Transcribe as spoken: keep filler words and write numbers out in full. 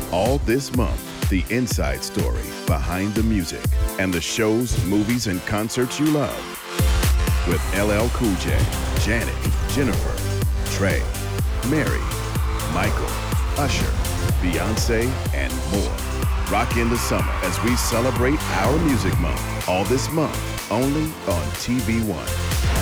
All this month, the inside story behind the music and the shows, movies, and concerts you love. With L L Cool J, Janet, Jennifer, Trey, Mary, Michael, Usher, Beyonce, and more. Rock in the summer as we celebrate our music month. All this month, only on T V One.